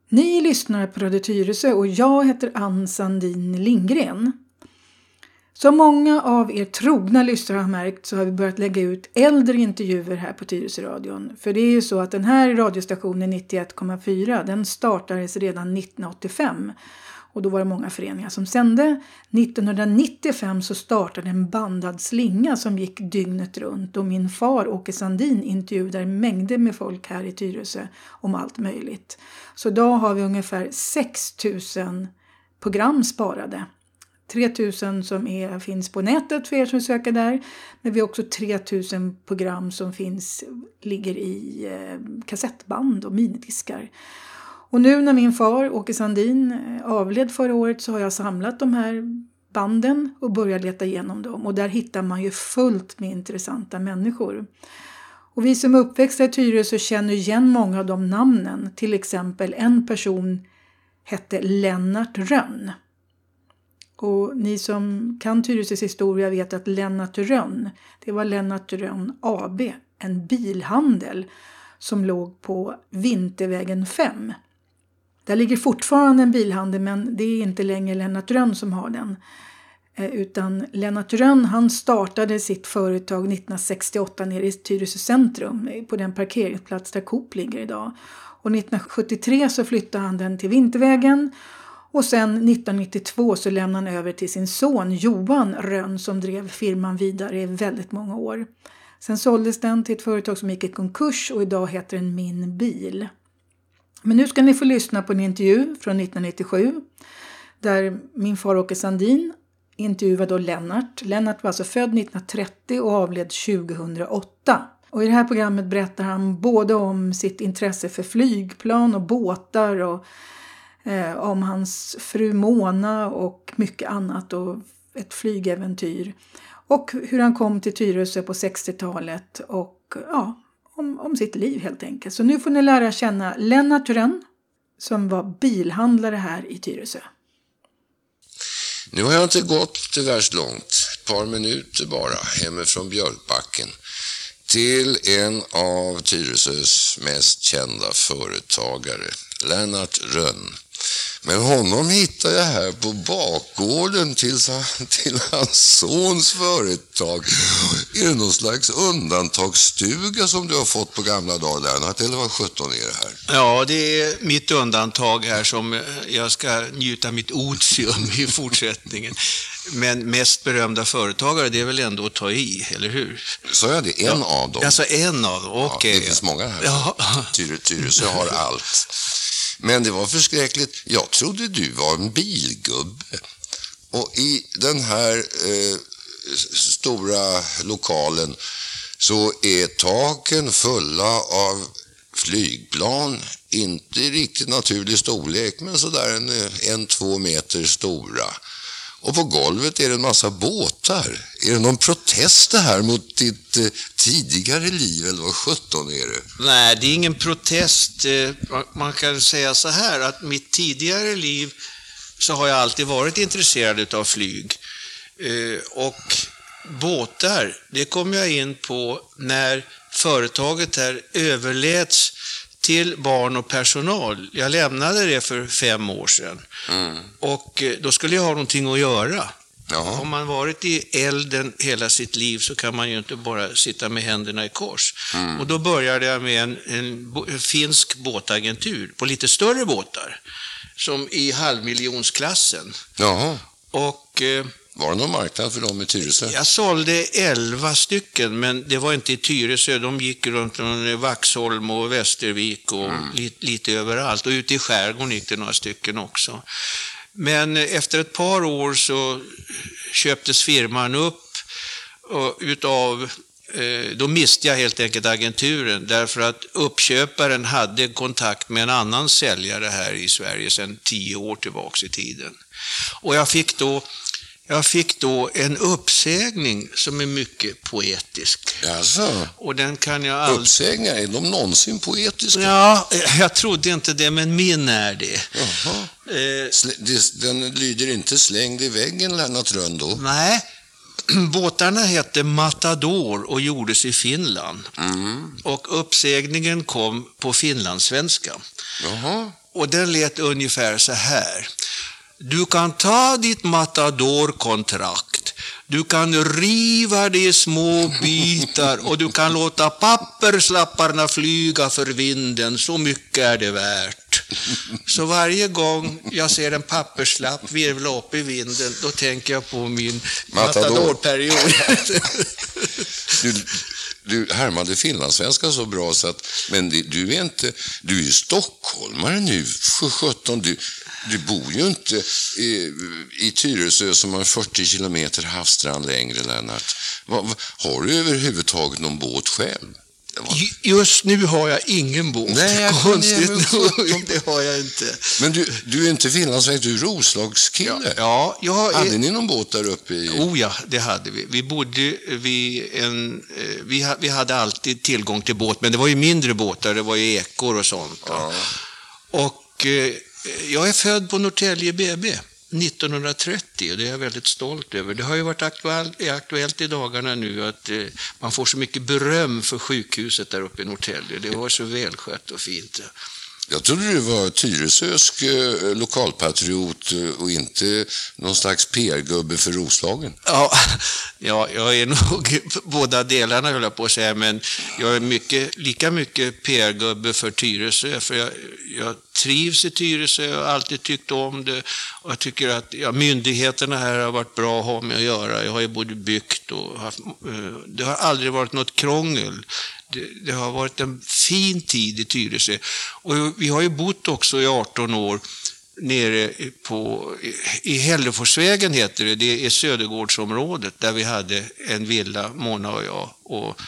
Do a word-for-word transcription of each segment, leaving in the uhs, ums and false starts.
Ni lyssnar på Radio Tyresö och jag heter Ann Sandin Lindgren. Som många av er trogna lyssnare har märkt så har vi börjat lägga ut äldre intervjuer här på Tyresö-radion. För det är ju så att den här radiostationen nittioett komma fyra den startades redan nittonhundraåttiofem. Och då var det många föreningar som sände. nittonhundranittiofem så startade en bandad slinga som gick dygnet runt. Och min far Åke Sandin intervjuade mängder med folk här i Tyresö om allt möjligt. Så idag har vi ungefär sex tusen program sparade. tre tusen som är, finns på nätet för er som söker där. Men vi har också tre tusen program som finns, ligger i eh, kassettband och minidiskar. Och nu när min far Åke Sandin avled förra året så har jag samlat de här banden och börjat leta igenom dem. Och där hittar man ju fullt med intressanta människor. Och vi som är uppväxta i Tyresö känner igen många av de namnen. Till exempel en person hette Lennart Rönn. Och ni som kan Tyresös historia vet att Lennart Rönn, det var Lennart Rönn A B, en bilhandel som låg på Vintervägen fem. Där ligger fortfarande en bilhandel men det är inte längre Lennart Rönn som har den. Utan Lennart Rönn han startade sitt företag nittonhundrasextioåtta nere i Tyresö centrum på den parkeringsplats där Coop ligger idag. Och nittonhundrasjuttiotre så flyttade han den till Vintervägen. Och sen nittonhundranittiotvå så lämnade han över till sin son Johan Rönn som drev firman vidare i väldigt många år. Sen såldes den till ett företag som gick i konkurs och idag heter den Min Bil. Men nu ska ni få lyssna på en intervju från nittonhundranittiosju där min far Åke Sandin intervjuade då Lennart. Lennart var alltså född nittonhundratrettio och avled tjugohundraåtta. Och i det här programmet berättar han både om sitt intresse för flygplan och båtar och eh, om hans fru Mona och mycket annat och ett flygäventyr. Och hur han kom till Tyresö på sextiotalet och ja, om, om sitt liv helt enkelt. Så nu får ni lära känna Lennart Rönn som var bilhandlare här i Tyresö. Nu har jag inte gått till värst långt, ett par minuter bara, hemifrån Björkbacken till en av Tyresös mest kända företagare, Lennart Rönn. Men honom hittar jag här på bakgården till, till hans sons företag. Är det någon slags undantagsstuga som du har fått på gamla dagar, Lennart? Eller vad sjutton är det här? Ja, det är mitt undantag här som jag ska njuta mitt otium i fortsättningen. Men mest berömda företagare, det är väl ändå att ta i, eller hur? Så är det en ja, av dem? Alltså en av dem, okej. Okay. Ja, det finns många här. Ja. Tyre, Tyresö har allt. Men det var förskräckligt. Jag trodde du var en bilgubbe. Och i den här eh, stora lokalen så är taken fulla av flygplan. Inte riktigt naturlig storlek, men sådär en, en två meter stora. Och på golvet är det en massa båtar. Är det någon protest det här mot ditt eh, tidigare liv, eller vad sjutton är det? Nej, det är ingen protest. Man kan säga så här att mitt tidigare liv så har jag alltid varit intresserad av flyg. Och båtar, det kom jag in på när företaget här överläts till barn och personal. Jag lämnade det för fem år sedan. Mm. Och då skulle jag ha någonting att göra. Jaha. Om man varit i elden hela sitt liv så kan man ju inte bara sitta med händerna i kors. Mm. Och då började jag med en, en, en finsk båtagentur på lite större båtar. Som i halvmiljonsklassen. Jaha. Och... Eh, var det någon marknad för dem i Tyresö? Jag sålde elva stycken, men det var inte i Tyresö. De gick runt Vaxholm och Västervik och mm. lite, lite överallt. Och ute i skärgården gick det några stycken också. Men efter ett par år så köptes firman upp och utav... Då miste jag helt enkelt agenturen därför att uppköparen hade kontakt med en annan säljare här i Sverige sedan tio år tillbaka i tiden. Och jag fick då... Jag fick då en uppsägning som är mycket poetisk. Jaså? Och den kan jag aldrig... Uppsägningar, är de någonsin poetiska? Ja, jag trodde inte det, men min är det. Jaha. Eh, den lyder inte slängd i väggen, Lennart Rönn då? Nej, båtarna hette Matador och gjordes i Finland. Mm. Och uppsägningen kom på finlandssvenska. Jaha. och den lät ungefär så här. Du kan ta ditt matadorkontrakt. Du kan riva det i små bitar och du kan låta papperslapparna flyga för vinden. Så mycket är det värt. Så varje gång jag ser en papperslapp virvla upp i vinden, då tänker jag på min Matador. matadorperiod. Du, du härmade finlandssvenska så bra så att, men det, du är inte, du är ju stockholmare nu, för sjutton, du, du bor ju inte i, i Tyresö som har fyrtio kilometer havsstrand längre, Lennart. Va, va, har du överhuvudtaget någon båt själv? Just nu har jag ingen båt. Nej, jag konstigt nog, det har jag inte. Men du, du är inte finlandssvensk, du är Roslagskille. Ja, jag är... Hade ni någon båt där uppe i... Oh ja, det hade vi. Vi bodde vid en... Vi, vi hade alltid tillgång till båt, men det var ju mindre båtar, det var ju ekor och sånt. Ja. Och eh, jag är född på Norrtälje B B nittonhundratrettio och det är jag väldigt stolt över. Det har ju varit aktuellt, aktuellt i dagarna nu att eh, man får så mycket beröm för sjukhuset där uppe i Norrtälje. Det var så välskött och fint. Jag trodde du var tyresösk eh, lokalpatriot eh, och inte någon slags P R-gubbe för Roslagen. Ja, ja, jag är nog båda delarna, höll jag på att säga, men jag är mycket, lika mycket P R-gubbe för Tyresö, för jag, jag trivs i Tyresö, jag har alltid tyckt om det och jag tycker att ja, myndigheterna här har varit bra att ha med att göra. Jag har ju både byggt och haft, det har aldrig varit något krångel. Det, det har varit en fin tid i Tyresö och vi har ju bott också i arton år nere på, i Hälleforsvägen heter det, det är Södergårdsområdet där vi hade en villa, Mona och jag, och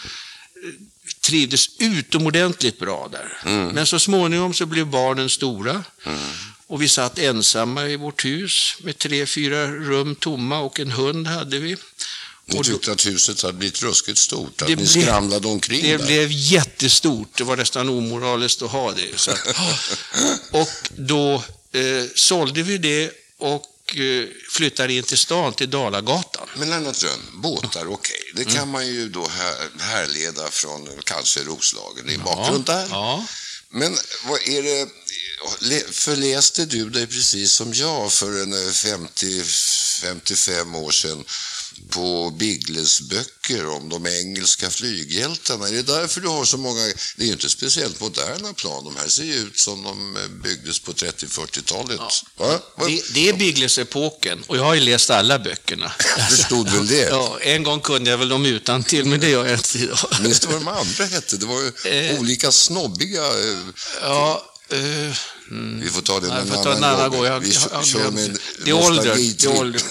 trivdes utomordentligt bra där. Mm. Men så småningom så blev barnen stora mm. och vi satt ensamma i vårt hus med tre, fyra rum tomma och en hund hade vi. Ni tyckte då, att huset hade blivit ruskigt stort, att ni blev, skramlade omkring det där. blev jättestort, det var nästan omoraliskt att ha det. Så att, och då eh, sålde vi det och eh, flyttade in till stan, till Dalagatan. Men Lennart Rönn, båtar, okej, okay. det kan mm. man ju då här, härleda från kanske Roslagen, det är ja, bakgrund där. Ja. Men vad är det, förläste du dig precis som jag för en femtio femtiofem år sedan på Biggles böcker om de engelska flyghjältarna? Är det därför du har så många? Det är ju inte speciellt moderna plan. De här ser ju ut som de byggdes på trettio-fyrtiotalet. Ja. Va? Va? Det, det är Biggles-epoken och jag har ju läst alla böckerna. Det stod väl det? Ja, en gång kunde jag väl dem utan till, men det gör jag inte idag. Minns du vad de andra hette? Det var ju eh, olika snobbiga... Eh, ja, eh, Mm. Vi får ta det en annan, en annan gång. Jag, vi jag, kör jag, med det är ålder. Det är ålder.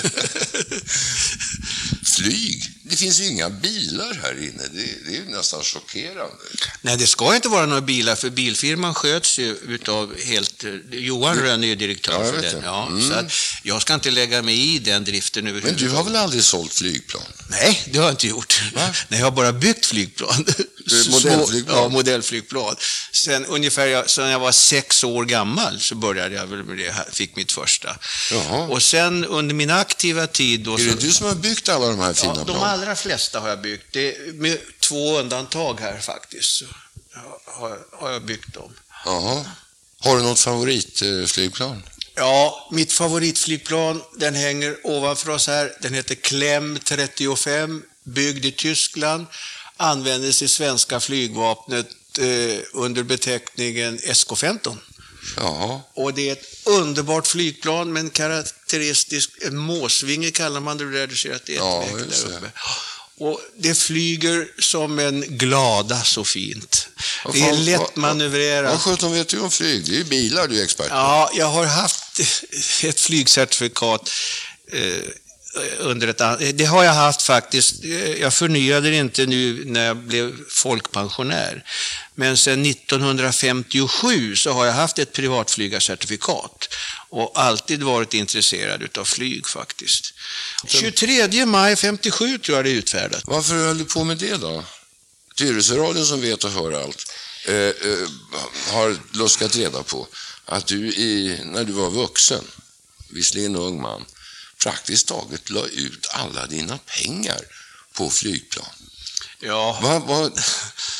Flyg. Det finns ju inga bilar här inne. Det, det är ju nästan chockerande. Nej, det ska inte vara några bilar, för bilfirman sköts ju utav helt... Johan Rönn är ju direktör ja, för den. Ja, mm. Så att jag ska inte lägga mig i den driften överhuvudtaget. Men du har väl aldrig sålt flygplan? Nej, det har jag inte gjort. Va? Nej, jag har bara byggt flygplan. Modellflygplan? Ja, modellflygplan. Sen ungefär jag, sen jag var sex år gammal så började jag väl med det här, fick mitt första. Jaha. Och sen under min aktiva tid... Då, är det så, du som har byggt alla de här fina ja, plan? De allra flesta har jag byggt. Det är med två undantag här faktiskt. Så har, har jag byggt dem. Jaha. Har du något favoritflygplan? Ja, mitt favoritflygplan, den hänger ovanför oss här. Den heter Klemm trettiofem, byggd i Tyskland. Användes i svenska flygvapnet eh, under beteckningen S K femton. Jaha. Och det är ett underbart flygplan med en karaktäristisk en måsvinge kallar man det där, du ser att det är ett ja, väg där uppe. Och det flyger som en glada så fint. Vad det är fan, lätt manövrerat. Vad sjutton vet du om flyg? Det är ju bilar du är expert på. Ja, jag har haft ett flygcertifikat eh, under ett, det har jag haft faktiskt. Jag förnyade det inte nu när jag blev folkpensionär. Men sedan nittonhundrafemtiosju så har jag haft ett privatflygarcertifikat och alltid varit intresserad utav flyg faktiskt. tjugotredje maj femtiosju tror jag det är utfärdat. Varför höll du på med det då? Tyresöradion som vet och hör allt eh, eh, har luskat reda på att du i, när du var vuxen, visserligen ung man, praktiskt taget la ut alla dina pengar på flygplan. Ja. Vad, vad,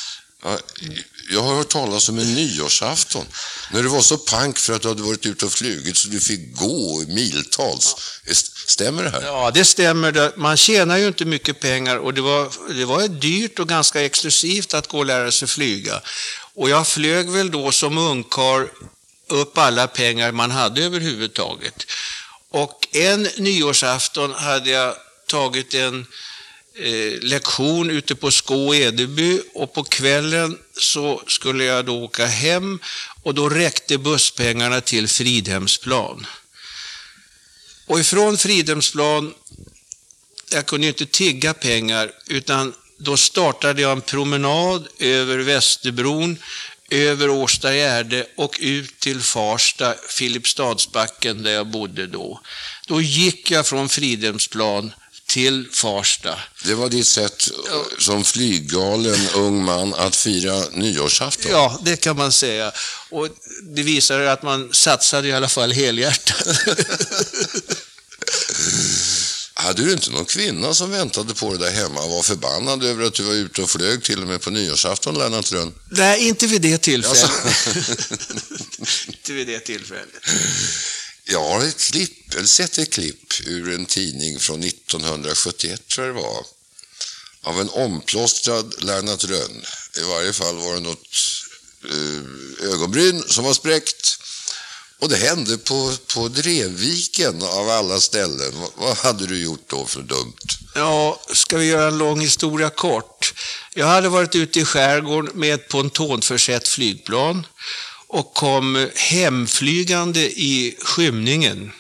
Ja, jag har hört talas om en nyårsafton när du var så pank för att du hade varit ute och flugit så du fick gå miltals. Stämmer det här? Ja, det stämmer. Man tjänar ju inte mycket pengar och det var, det var dyrt och ganska exklusivt att gå och lära sig flyga. Och jag flög väl då som ungkarl upp alla pengar man hade överhuvudtaget. Och en nyårsafton hade jag tagit en eh, lektion ute på Skå Edeby och på kvällen så skulle jag då åka hem och då räckte busspengarna till Fridhemsplan. Och ifrån Fridhemsplan, jag kunde ju inte tigga pengar utan då startade jag en promenad över Västerbron, över Årstagärde och ut till Farsta, Filipstadsbacken där jag bodde då. Då gick jag från Fridhemsplan till Farsta. Det var ditt sätt som flyggalen ung man att fira nyårsafton? Ja, det kan man säga. Och det visar att man satsade i alla fall helhjärtat. Hade du inte någon kvinna som väntade på dig där hemma och var förbannad över att du var ute och flög till och med på nyårsafton, Lennart Rönn? Nej, inte vid det tillfället. Alltså. Inte vid det tillfället. Jag har ett klipp, eller sett ett klipp ur en tidning från nittonhundrasjuttioett tror jag det var. Av en omplåstrad Lennart Rönn. I varje fall var det något eh, ögonbryn som var spräckt. Och det hände på, på Drevviken av alla ställen. Vad, vad hade du gjort då för dumt? Ja, ska vi göra en lång historia kort. Jag hade varit ute i skärgården med ett pontonförsett flygplan och kom hemflygande i skymningen.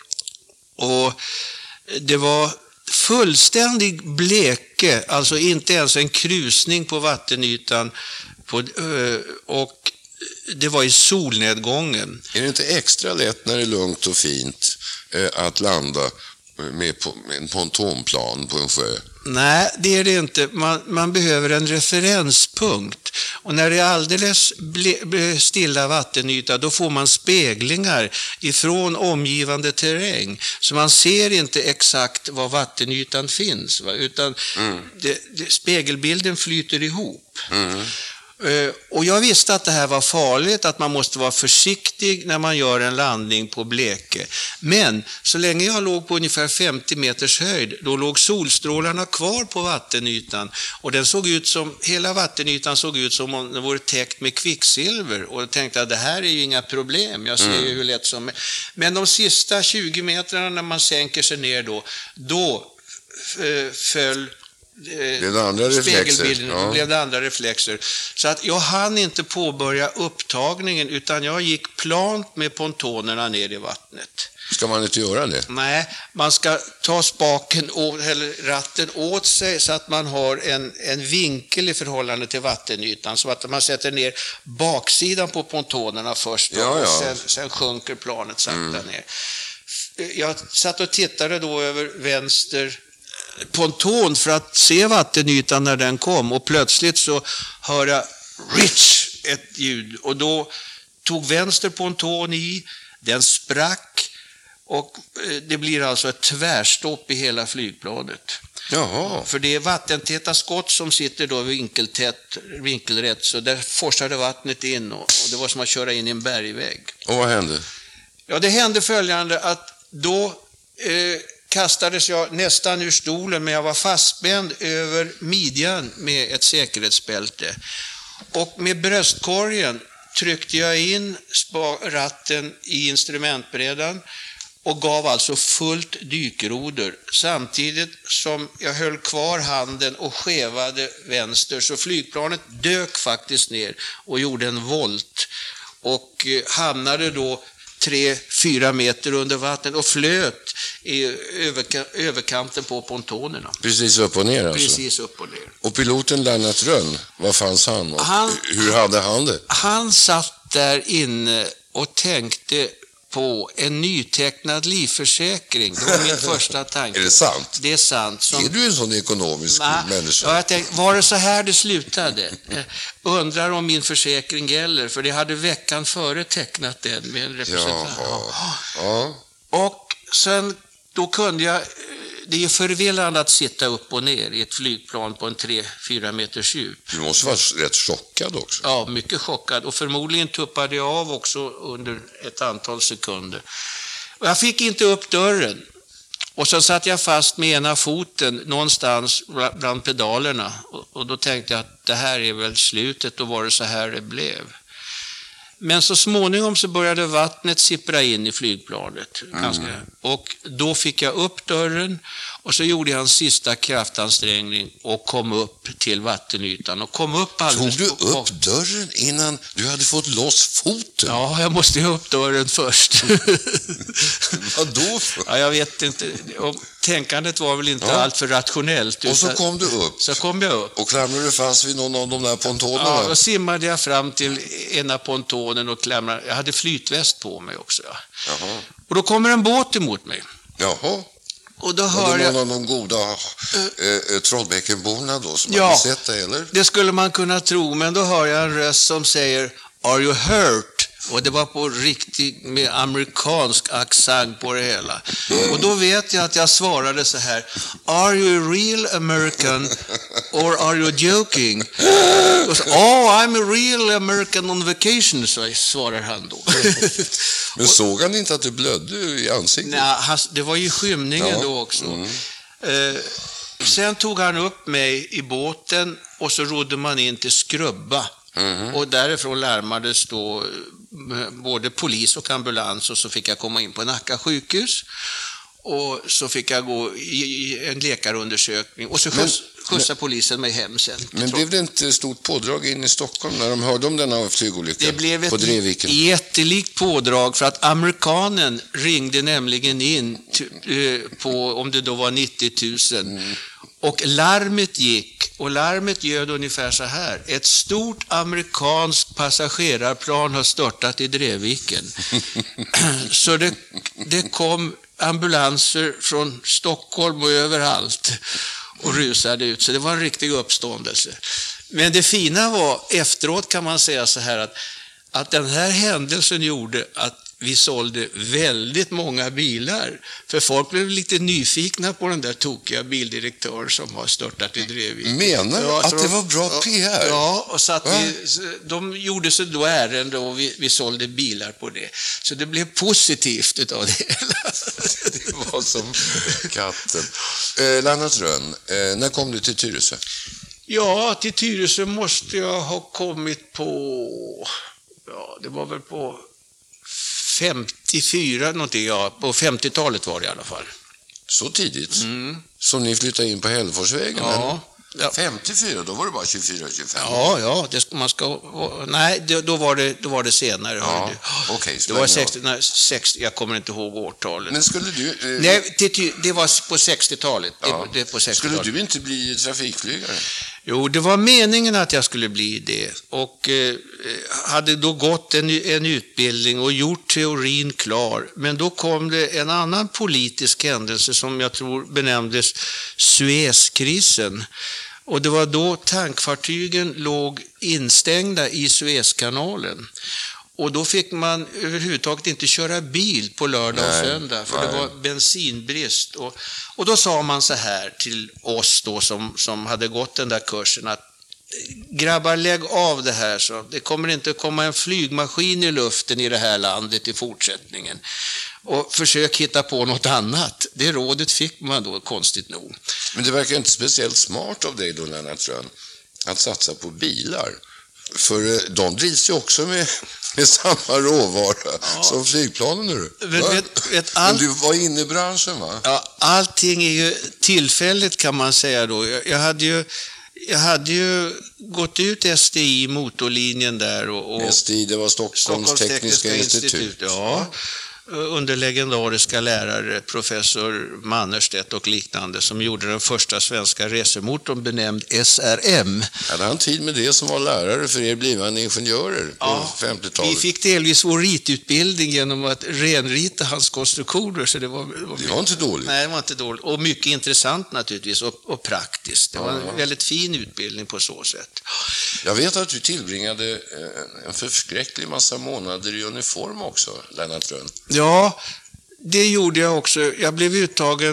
Och det var fullständig bleke, alltså inte ens en krusning på vattenytan på, och det var i solnedgången. Är det inte extra lätt när det är lugnt och fint eh, att landa med, på, med en pontonplan på en sjö? Nej, det är det inte. Man, man behöver en referenspunkt. Och när det är alldeles ble, stilla vattenyta, då får man speglingar ifrån omgivande terräng. Så man ser inte exakt var vattenytan finns. Va? Utan mm. det, det, spegelbilden flyter ihop. Mm. Uh, och jag visste att det här var farligt, att man måste vara försiktig när man gör en landning på bleke. Men så länge jag låg på ungefär femtio meters höjd, då låg solstrålarna kvar på vattenytan. Och den såg ut som, hela vattenytan såg ut som om den vore täckt med kvicksilver. Och jag tänkte att det här är ju inga problem, jag ser mm. ju hur lätt som... Men de sista tjugo metrarna när man sänker sig ner då, då uh, föll... Det andra reflexer. Ja. Blev det andra reflexer. Så att jag hann inte påbörja upptagningen utan jag gick plant med pontonerna ner i vattnet. Ska man inte göra det? Nej, man ska ta spaken eller ratten åt sig så att man har en, en vinkel i förhållande till vattenytan. Så att man sätter ner baksidan på pontonerna först ja, ja. och sen, sen sjunker planet sakta mm. ner. Jag satt och tittade då över vänster ponton för att se vattenytan när den kom och plötsligt så hör jag rich ett ljud och då tog vänster ponton i, den sprack och det blir alltså ett tvärstopp i hela flygplanet. Jaha. För det är vattentäta skott som sitter då vinkeltätt, vinkelrätt så där forsade vattnet in och, och det var som att köra in i en bergvägg. Och vad hände? Ja, det hände följande att då eh, kastades jag nästan ur stolen men jag var fastspänd över midjan med ett säkerhetsbälte. Och med bröstkorgen tryckte jag in ratten i instrumentbrädan och gav alltså fullt dykroder samtidigt som jag höll kvar handen och skevade vänster så flygplanet dök faktiskt ner och gjorde en volt och hamnade då tre, fyra meter under vattnet och flöt i överka- överkanten på pontonerna. Precis upp och ner alltså? Precis upp och ner. Och piloten Lennart Rönn, vad fanns han? Och han? Hur hade han det? Han satt där inne och tänkte på en nytecknad livförsäkring. Det var min första tanke. Är det sant? Det är sant. Som... Är du en sån ekonomisk Nej, människa? Ja, jag tänkte, var det så här det slutade? Jag undrar om min försäkring gäller, för det hade veckan före tecknat den med en representant. Jaha. Ja. Och sen, då kunde jag, det är ju förvillande att sitta upp och ner i ett flygplan på en tre fyra meters djup. Du måste vara rätt chockad också. Ja, mycket chockad. Och förmodligen tuppade jag av också under ett antal sekunder. Och jag fick inte upp dörren. Och så satt jag fast med ena foten någonstans bland pedalerna. Och då tänkte jag att det här är väl slutet, och var det så här det blev. Men så småningom så började vattnet sippra in i flygplanet. Mm. Ganska. Och då fick jag upp dörren, och så gjorde jag en sista kraftansträngning och kom upp till vattenytan. Och kom upp alldeles. Tog du upp dörren innan du hade fått loss foten? Ja, jag måste ju upp dörren först. Vad då för? Ja, jag vet inte. Och tänkandet var väl inte ja. allt för rationellt. Och så kom du upp? Så kom jag upp. Och klamrade du fast vid någon av de där pontonerna? Ja, då simmade jag fram till ena pontonen och klamrade. Jag hade flytväst på mig också. Ja. Jaha. Och då kommer en båt emot mig. Jaha. Och då hör var det någon jag... av de goda äh, äh, Trollbäckenborna då som ja, hade sett det, eller? Det skulle man kunna tro, men då hör jag en röst som säger "Are you hurt?" Och det var på riktigt med amerikansk accent på det hela. Och då vet jag att jag svarade så här: "Are you a real American or are you joking?" Och så, "Oh, I'm a real American on vacation", så svarar han då. Men såg han inte att det blödde i ansiktet? Nej, det var ju skymningen ja. då också. Mm. Eh, sen tog han upp mig i båten, och så rodde man in till Skrubba. Mm. Och därifrån larmades då både polis och ambulans, och så fick jag komma in på Nacka sjukhus, och så fick jag gå i en läkarundersökning, och så skjuts, skjutsade polisen mig hem sen. Men blev det inte stort pådrag in i Stockholm när de hörde om denna flygolycka? Det blev på ett Drevviken? jättelikt pådrag, för att amerikanen ringde nämligen in på, om det då var nittio tusen, mm. och larmet gick. Och larmet ljöd ungefär så här: ett stort amerikanskt passagerarplan har störtat i Drevviken. Så det, det kom ambulanser från Stockholm och överallt och rusade ut. Så det var en riktig uppståndelse. Men det fina var, efteråt kan man säga så här, att, att den här händelsen gjorde att vi sålde väldigt många bilar. För folk blev lite nyfikna på den där tokiga bildirektören som har störtat i Drevviken. Menar du ja, att det var bra P R? Ja, och så att vi, de gjorde sig då ärende, och vi, vi sålde bilar på det. Så det blev positivt utav det hela. Det var som katten. Eh, Lennart Rönn, eh, när kom du till Tyresö? Ja, till Tyresö måste jag ha kommit på... Ja, det var väl på... femtiofyra någonting, ja, på femtiotalet var det i alla fall. Så tidigt? Mm. Som ni flyttade in på Hällforsvägen? Ja. ja. femtiofyra, då var det bara tjugofyra tjugofem. Ja, ja, det ska, man ska... Nej, det, då, var det, då var det senare. Ja, okej. Det var sextio, nej, sextio, jag kommer inte ihåg årtalet. Men skulle du... Eh, nej, det, det var på sextiotalet. Ja. Det, det på sextiotalet. Skulle du inte bli trafikflygare? Jo, det var meningen att jag skulle bli det, och eh, hade då gått en, en utbildning och gjort teorin klar. Men då kom det en annan politisk händelse som jag tror benämndes Suezkrisen. Och det var då tankfartygen låg instängda i Suezkanalen. Och då fick man överhuvudtaget inte köra bil på lördag och söndag, för nej. det var bensinbrist. Och, och då sa man så här till oss då som, som hade gått den där kursen, att grabbar, lägg av det här, så det kommer inte komma en flygmaskin i luften i det här landet i fortsättningen. Och försök hitta på något annat. Det rådet fick man då, konstigt nog. Men det verkar inte speciellt smart av dig då, Lennart Rönn, att satsa på bilar. För de drivs ju också med, med samma råvara ja. som flygplanen nu. Vet, vet, vet, all... Men du var inne i branschen, va? Ja, allting är ju tillfälligt, kan man säga då. Jag, jag, hade, ju, jag hade ju gått ut S D I, motorlinjen där. Och, och S D I, det var Stockholms, Stockholms Tekniska, Tekniska Institut. Institut. Ja. Under legendariska lärare, professor Mannerstedt och liknande, som gjorde den första svenska resemotorn benämnd S R M. Hade han tid med det som var lärare för er blivande ingenjörer på ja, femtiotalet? Vi fick delvis vår ritutbildning genom att renrita hans konstruktioner, så det var, det var, det var inte dåligt. Nej, det var inte dåligt. Och mycket intressant naturligtvis, och, och praktiskt. Det var ja. en väldigt fin utbildning på så sätt. Jag vet att du tillbringade en förskräcklig massa månader i uniform också, Lennart Rönn. Ja, det gjorde jag också. Jag blev uttagen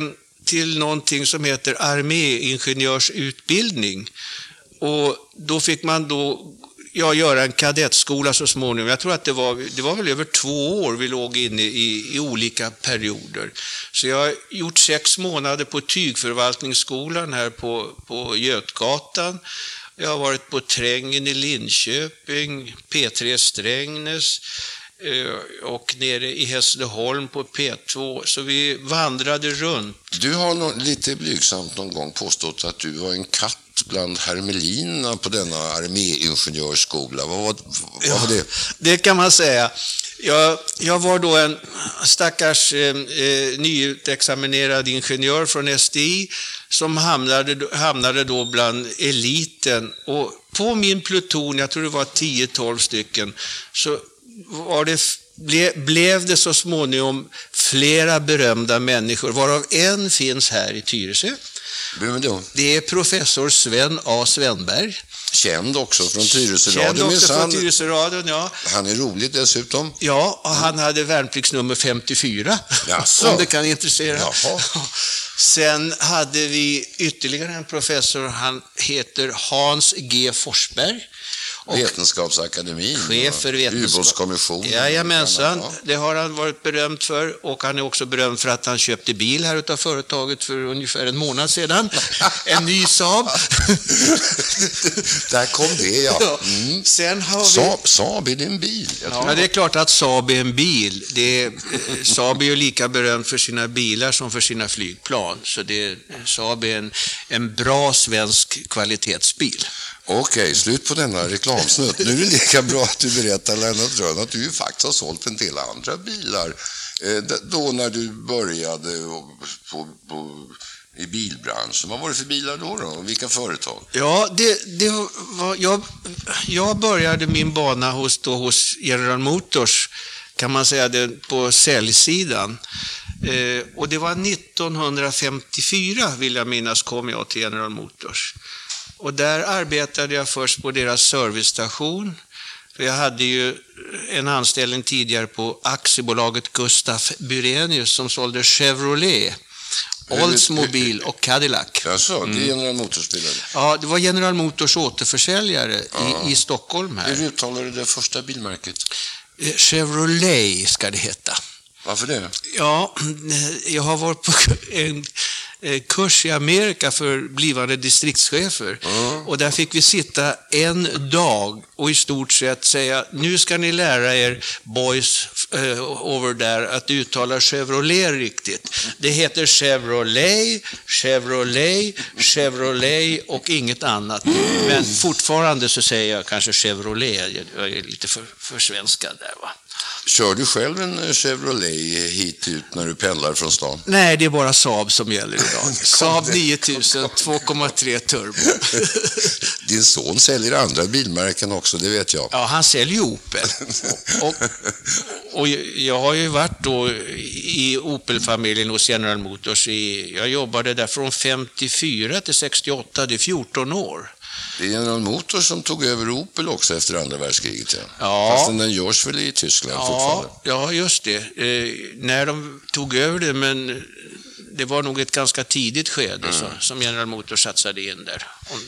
till någonting som heter arméingenjörsutbildning. Och då fick man då ja, göra en kadettskola så småningom. Jag tror att det var, det var väl över två år vi låg inne i, i olika perioder. Så jag har gjort sex månader på tygförvaltningsskolan här på, på Götgatan. Jag har varit på Trängen i Linköping, P tre Strängnäs och nere i Hässleholm på P två. Så vi vandrade runt. Du har no- lite blygsamt någon gång påstått att du var en katt bland hermelinerna på denna arméingenjörsskola. Vad var, vad var det? Ja, det kan man säga. Jag, jag var då en stackars eh, nyutexaminerad ingenjör från S D I som hamnade, hamnade då bland eliten. Och på min pluton, jag tror det var tio tolv stycken, så var det, ble, blev det så småningom flera berömda människor, varav en finns här i Tyresö. Vem är det? Det är professor Sven A. Svenberg. Känd också från Tyresö-radion. Känd också från Tyresö-radion, ja. Han är rolig dessutom. Ja, och han hade värnpliktsnummer femtiofyra. Jaså. Om det kan intressera. Jaha. Sen hade vi ytterligare en professor, han heter Hans G. Forsberg. Och Vetenskapsakademin. Chef för vetenskap. Ubåtskommissionen. Jajamensan, det har han varit berömd för. Och han är också berömd för att han köpte bil här utav företaget för ungefär en månad sedan. En ny Saab. Där kom det, ja. Mm. Sen har vi... Saab, Saab är det en bil? Jag tror Ja, det är klart att Saab är en bil. Det är, Saab är ju lika berömd för sina bilar som för sina flygplan. Så det, Saab är en, en bra svensk kvalitetsbil. Okej, slut på denna reklamsnutt. Nu är det lika bra att du berättar, Lennart Rönn, att du ju faktiskt har sålt en del andra bilar. Eh, då när du började på, på, i bilbranschen. Vad var det för bilar då då? Och vilka företag? Ja, det, det var, jag, jag började min bana hos, då, hos General Motors, kan man säga det, på säljsidan. Eh, och det var nittonhundrafemtiofyra, vill jag minnas, kom jag till General Motors. Och där arbetade jag först på deras servicestation. För jag hade ju en anställning tidigare på aktiebolaget Gustaf Burenius som sålde Chevrolet, Oldsmobile och Cadillac. Jag sa, det är General Motors bilar. Ja, det var General Motors återförsäljare ja. i, i Stockholm här. Hur uttalar du det första bilmärket? Chevrolet ska det heta. Varför det? Ja, jag har varit på en kurs i Amerika för blivande distriktschefer. Mm. Och där fick vi sitta en dag och i stort sett säga, nu ska ni lära er boys uh, over there att uttala Chevrolet riktigt. Det heter Chevrolet, Chevrolet, Chevrolet och inget annat. Mm. Men fortfarande så säger jag kanske Chevrolet. Jag är lite för, för svenska där, va. Kör du själv en Chevrolet hit ut när du pendlar från stan? Nej, det är bara Saab som gäller idag. Saab nio tusen, två komma tre turbo. Din son säljer andra bilmärken också, det vet jag. Ja, han säljer Opel. Och, och jag har ju varit då i Opel-familjen hos General Motors. I, jag jobbade där från femtiofyra till sextioåtta, det är fjorton år. Det är General Motors som tog över Opel också efter andra världskriget. Ja. Ja. Fast den görs väl i Tyskland ja, fortfarande? Ja, just det. Eh, när de tog över det, men det var nog ett ganska tidigt skede mm. så, som General Motors satsade in där. Om...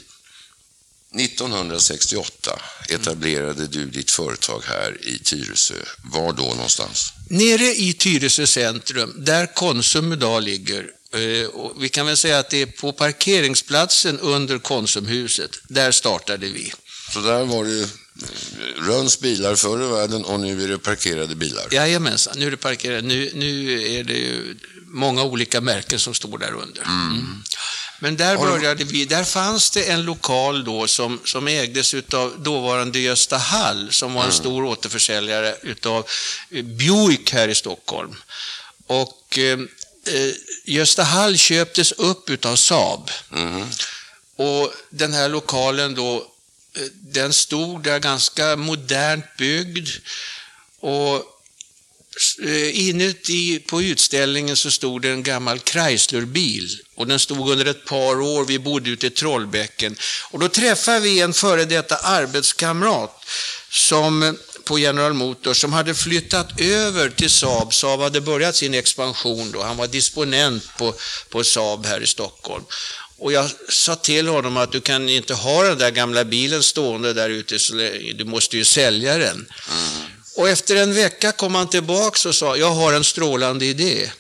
nittonhundrasextioåtta etablerade du ditt företag här i Tyresö. Var då någonstans? Nere i Tyresö centrum, där Konsum idag ligger. Och vi kan väl säga att det är på parkeringsplatsen under Konsumhuset. Där startade vi. Så där var det Rönns bilar förr i världen och nu är det parkerade bilar? Jajamensan, nu är det parkerade. Nu, nu är det ju många olika märken som står där under. Mm. Mm. Men där började vi, där fanns det en lokal då som, som ägdes utav dåvarande Gösta Hall som var en mm. stor återförsäljare utav Buick här i Stockholm. Och eh, Gösta Hall köptes upp utav Saab. Mm. Och den här lokalen då, den stod där ganska modernt byggd. Och inuti på utställningen så stod det en gammal Chrysler-bil. Och den stod under ett par år, vi bodde ute i Trollbäcken. Och då träffade vi en före detta arbetskamrat som på General Motors som hade flyttat över till Saab. Saab hade börjat sin expansion då. Han var disponent på, på Saab här i Stockholm. Och jag sa till honom att du kan inte ha den där gamla bilen stående där ute, så du måste ju sälja den. Mm. Och efter en vecka kom han tillbaka och sa, jag har en strålande idé.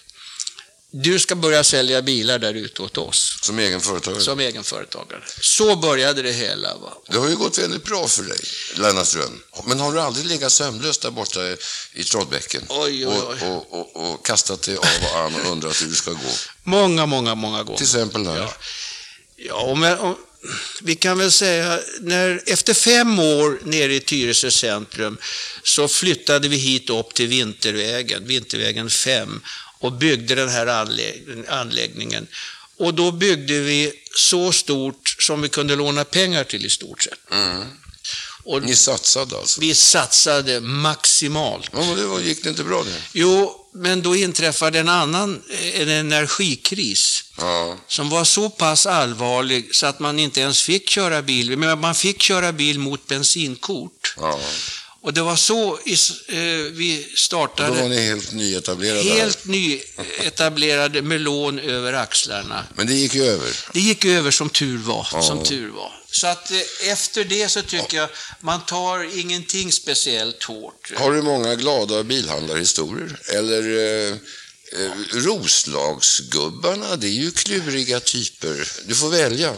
Du ska börja sälja bilar där ute åt oss. Som egen företagare? Som egen företagare. Så började det hela. Va? Det har ju gått väldigt bra för dig, Lennart Rönn. Men har du aldrig legat sömnlös där borta i Trollbäcken? Oj, oj, oj. Och, och, och, och kastat dig av och an och undrat hur du ska gå? Många, många, många gånger. Till exempel när? Ja, ja om jag, om, vi kan väl säga, när, efter fem år nere i Tyresö centrum så flyttade vi hit upp till Vintervägen, Vintervägen fem. Och byggde den här anläggningen. Och då byggde vi så stort som vi kunde låna pengar till i stort sett. Mm. Och ni satsade alltså? Vi satsade maximalt. Ja, men det var, gick det inte bra det? Jo, men då inträffade en annan en energikris. Ja. Som var så pass allvarlig så att man inte ens fick köra bil. Men man fick köra bil mot bensinkort. Ja. Och det var så eh, vi startade. Och då var ni helt nyetablerade? Helt nyetablerade med lån över axlarna. Men det gick ju över? Det gick över som tur var. Ja. Som tur var. Så att eh, efter det så tycker ja. jag man tar ingenting speciellt hårt. Har du många glada bilhandlarhistorier? Eller eh, eh, Roslagsgubbarna, det är ju kluriga typer. Du får välja.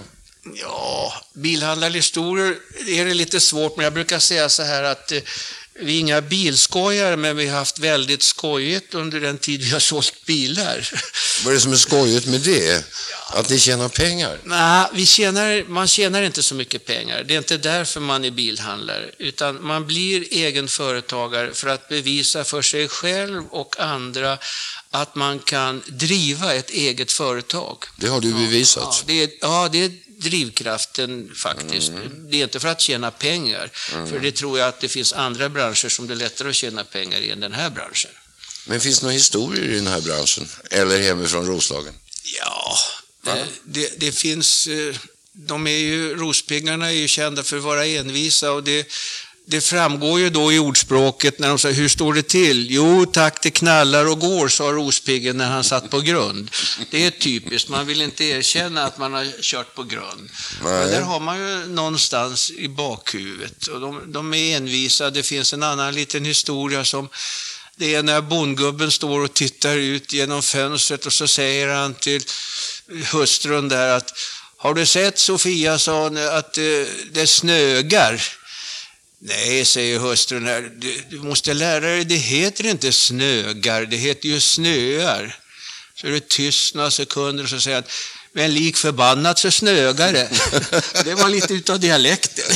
Ja, bilhandlarhistorier är det lite svårt, men jag brukar säga så här att eh, vi är inga bilskojare, men vi har haft väldigt skojigt under den tid vi har sålt bilar. Vad är det som är skojigt med det? Att ni tjänar pengar? Nej, vi tjänar, man tjänar inte så mycket pengar. Det är inte därför man är bilhandlare, utan man blir egen företagare för att bevisa för sig själv och andra att man kan driva ett eget företag. Det har du bevisat. Ja, det är, ja, det är drivkraften faktiskt. Mm. Det är inte för att tjäna pengar. Mm. För det tror jag att det finns andra branscher som det är lättare att tjäna pengar i än den här branschen. Men finns det några historier i den här branschen? Eller hemifrån Roslagen? Ja, det, det, det finns... De är ju, Rospiggarna är ju kända för att vara envisa, och det... Det framgår ju då i ordspråket när de säger, hur står det till? Jo, tack, det knallar och går, sa Rospiggen när han satt på grund. Det är typiskt, man vill inte erkänna att man har kört på grund. Men där har man ju någonstans i bakhuvudet. Och de, de är envisa. Det finns en annan liten historia som, det är när bondgubben står och tittar ut genom fönstret och så säger han till hustrun där att, har du sett, Sofia, sa hon, att det, det snögar? Nej, säger hustrun här, du, du måste lära dig, det heter inte snögar, det heter ju snöar. Så är det tyst några sekunder och så säger han, men lik förbannat så snögar det. Det var lite utav dialekten.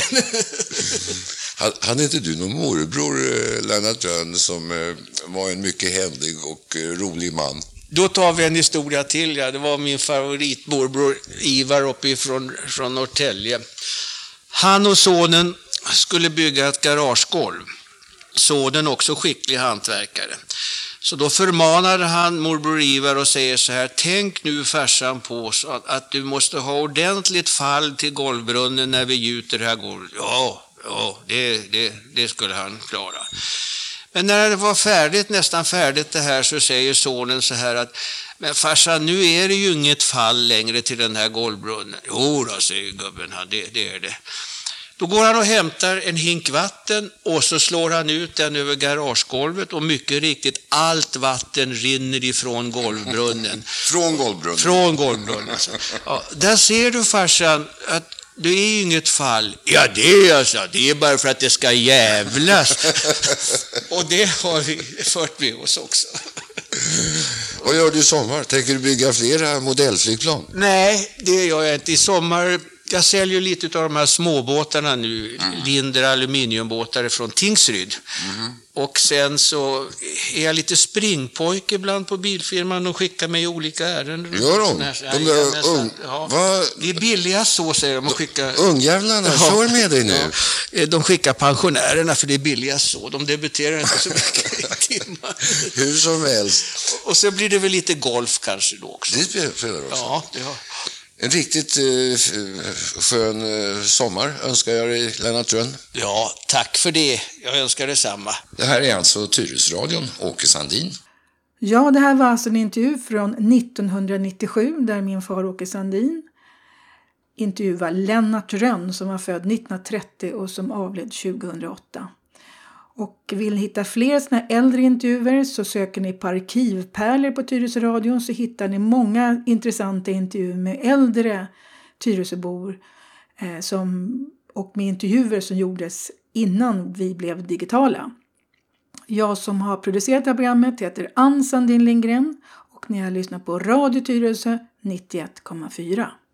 Hade inte du någon morbror, Lennart Rönn, som var en mycket händig och rolig man? Då tar vi en historia till, ja. Det var min favoritmorbror Ivar uppe ifrån, från Norrtälje. Han och sonen skulle bygga ett garagegolv. Sonen också skicklig hantverkare. Så då förmanade han morbror Ivar och säger så här, tänk nu farsan på så att, att du måste ha ordentligt fall till golvbrunnen när vi gjuter det här golvet. Ja, ja det, det, det skulle han klara. Men när det var färdigt, nästan färdigt det här, så säger sonen så här att, men farsan, nu är det ju inget fall längre till den här golvbrunnen. Jo då, säger gubben, det, det är det. Då går han och hämtar en hink vatten och så slår han ut den över garagegolvet, och mycket riktigt allt vatten rinner ifrån golvbrunnen. Från golvbrunnen? Från golvbrunnen. Alltså. Ja, där ser du farsan att det är inget fall. Ja, det är alltså, det är bara för att det ska jävlas. Och det har vi fört med oss också. Vad gör du i sommar? Tänker du bygga flera modellflygplan? Nej, det gör jag inte. I sommar, jag säljer lite av de här småbåtarna nu. Mm. Linder aluminiumbåtar från Tingsryd. Mm. Och sen så är jag lite springpojk ibland på bilfirman och skickar mig i olika ärenden. Gör de? De där ung... ja. Va? Det är billiga så, säger de. Skicka... Ungjävlarna, ja. Kör med dig nu. Ja. De skickar pensionärerna för det är billiga så. De debuterar inte så mycket i timmar. Hur som helst. Och så blir det väl lite golf kanske då också. Det spelar också. Ja, det har... En riktigt eh, skön eh, sommar önskar jag dig, Lennart Rönn. Ja, tack för det. Jag önskar detsamma. Det här är alltså Tyresöradion, Åke Sandin. Ja, det här var alltså en intervju från nittonhundranittiosju där min far Åke Sandin intervjuade Lennart Rönn som var född nittonhundratrettio och som avled tjugohundraåtta. Och vill ni hitta fler såna här äldre intervjuer så söker ni på arkivpärlor på Tyresöradion så hittar ni många intressanta intervjuer med äldre Tyresöbor eh, som, och med intervjuer som gjordes innan vi blev digitala. Jag som har producerat det här programmet heter Ann Sandin Lindgren och ni har lyssnat på Radio Tyresö nittioett komma fyra.